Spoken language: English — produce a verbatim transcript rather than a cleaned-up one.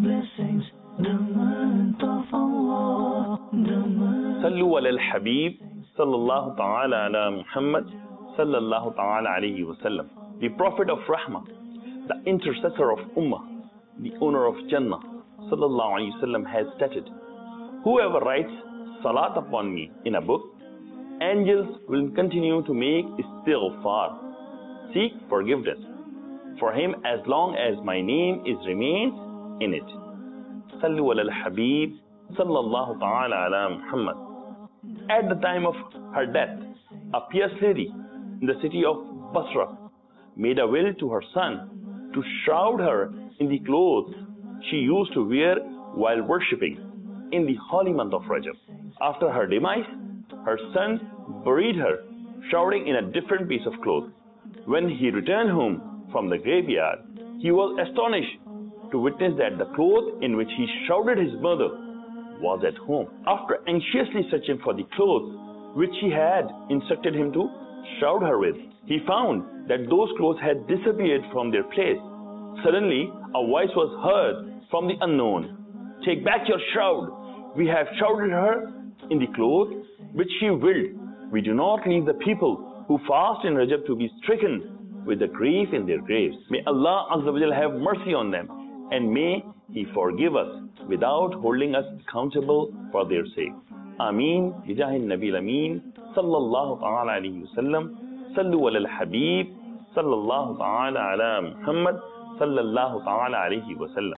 blessings, the month of Allah, the month. Sallu ala al-Habib, sallallahu ta'ala ala Muhammad, sallallahu ta'ala alayhi wa sallam. The Prophet of Rahmah, the intercessor of Ummah, the owner of Jannah, sallallahu alayhi wa sallam, has stated, whoever writes salat upon me in a book, angels will continue to make istighfar, seek forgiveness for him as long as my name is remains in it. Sallu ala al-Habib, sallallahu ta'ala ala Muhammad. At the time of her death, a pious lady in the city of Basra made a will to her son to shroud her in the clothes she used to wear while worshipping in the holy month of Rajab. After her demise, her son buried her, shrouding in a different piece of cloth. When he returned home from the graveyard, he was astonished to witness that the cloth in which he shrouded his mother was at home. After anxiously searching for the clothes which he had instructed him to shroud her with, he found that those clothes had disappeared from their place. Suddenly, a voice was heard from the unknown. Take back your shroud. We have shrouded her in the cloth which she willed. We do not leave the people who fast in Rajab to be stricken with the grief in their graves. May Allah Azza wa Jalla have mercy on them, and may He forgive us without holding us accountable for their sake. Ameen. Bijahin Nabil Ameen. Sallallahu ta'ala alayhi wa sallam. Sallu ala al-Habib. Sallallahu ta'ala ala Muhammad. Sallallahu ta'ala alayhi wa sallam.